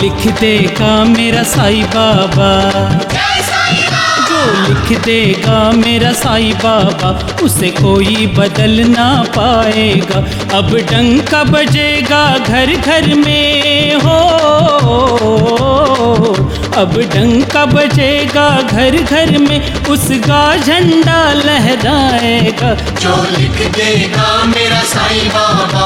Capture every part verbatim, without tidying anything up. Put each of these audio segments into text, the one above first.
लिख देगा मेरा साईं बाबा, जो लिख देगा मेरा साईं बाबा, उसे कोई बदल ना पाएगा। अब डंका बजेगा घर घर में हो, अब डंका बजेगा घर घर में, उसका झंडा लहराएगा। जो लिख देगा मेरा साईं बाबा।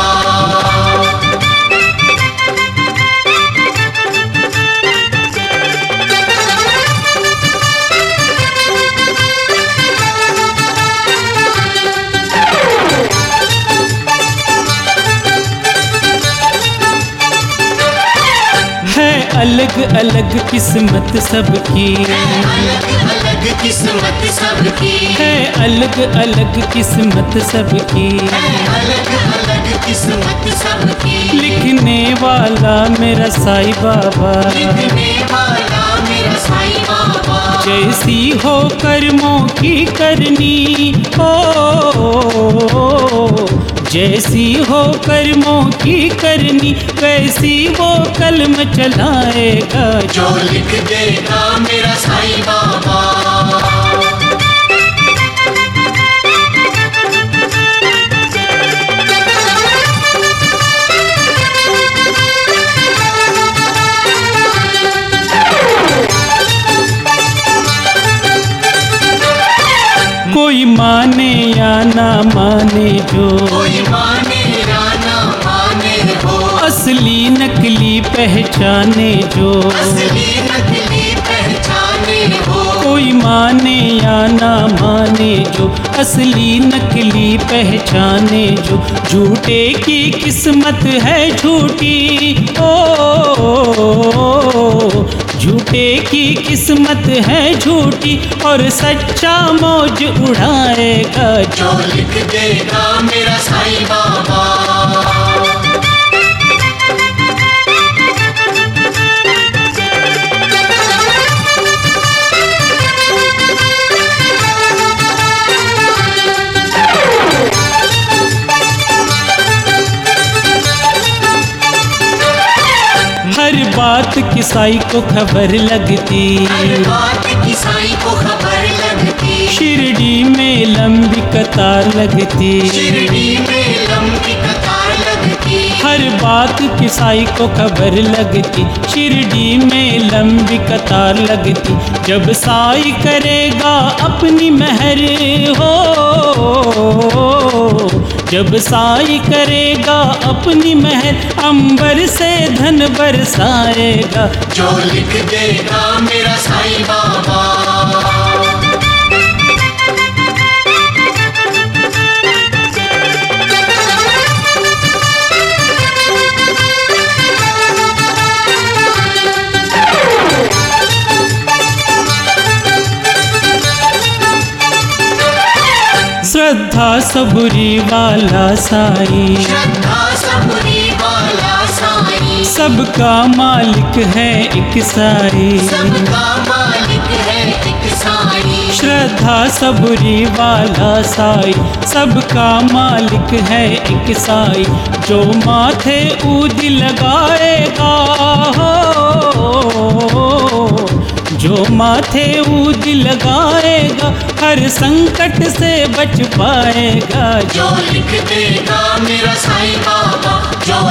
अलग अलग किस्मत सबकी, अलग अलग किस्मत सबकी है, अलग अलग किस्मत सबकी, अलग अलग किस्मत सबकी। लिखने वाला मेरा साईं बाबा, लिखने वाला मेरा साईं बाबा। जैसी हो कर्मों की करनी हो, जैसी हो कर्मों की करनी, वैसी वो कलम चलाएगा। जो लिख देगा मेरा साईं बाबा। कोई माने या ना माने जो, कोई माने या ना माने हो, असली नकली पहचाने जो, असली नकली पहचाने हो। कोई माने या ना माने जो, असली नकली पहचाने जो, झूठे की किस्मत है झूठी ओ, झूठे की किस्मत है झूठी, और सच्चा मौज उड़ाएगा। जो लिख देगा मेरा साईं बाबा। हर बात की साईं को खबर लगती, हर बात की साईं को खबर लगती, शिरडी में लंबी कतार लगती, शिरडी में लंबी कतार लगती। हर बात की साईं को खबर लगती, शिरडी में लंबी कतार लगती। जब साईं करेगा अपनी मेहर हो, जब साईं करेगा अपनी मेहर, अंबर से धन बरसाएगा। जो लिख देगा मेरा साईं बाबा। श्रद्धा सबूरी वाला साईं, श्रद्धा सबूरी वाला साईं, सबका मालिक है एक साईं, सबका मालिक है एक साईं। श्रद्धा सबूरी वाला साईं, सबका मालिक है एक साईं। जो माथे ऊद लगाएगा हो, जो माथे ऊद लगाएगा, हर संकट से बच पाएगा। जो लिख देगा मेरा साईं बाबा, जो